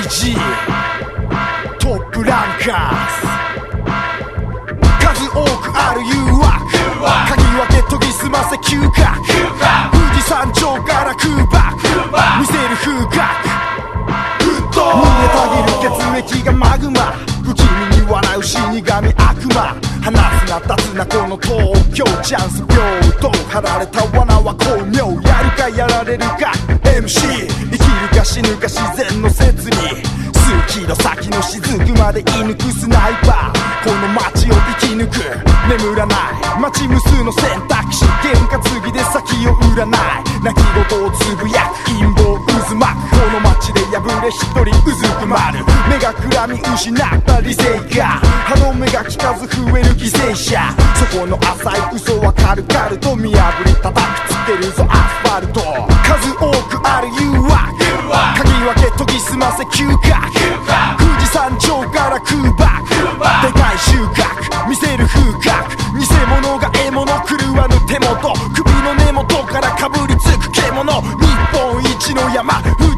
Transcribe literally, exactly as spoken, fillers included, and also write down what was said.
ジー トップランカーズ数多くある誘惑鍵分け研ぎ澄ませ嗅覚富士山頂から空爆見せる風格煮えたぎる血液がマグマ不気味に笑う死神悪魔話すな立つなこの東京チャンス平等張られた罠は巧妙やるかやられるか エムシー 生きるか死ぬか自然の摂理数キロ先の雫まで射抜くスナイパーこの街を生き抜く眠らない街無数の選択肢験担ぎで先を占い泣き言をつぶやく陰謀渦巻くこの街で破れ一人うずくまる目がくらみ失った理性が歯止めが利かず増える犠牲者そこの浅い嘘は軽々と見破り叩きつけるぞアスファルト数多くある誘惑鍵分け研ぎ澄ませ嗅覚富士山頂から空爆でかい収穫見せる風格偽物が獲物狂わぬ手元首の根元からかぶりつく獣日本一の山富士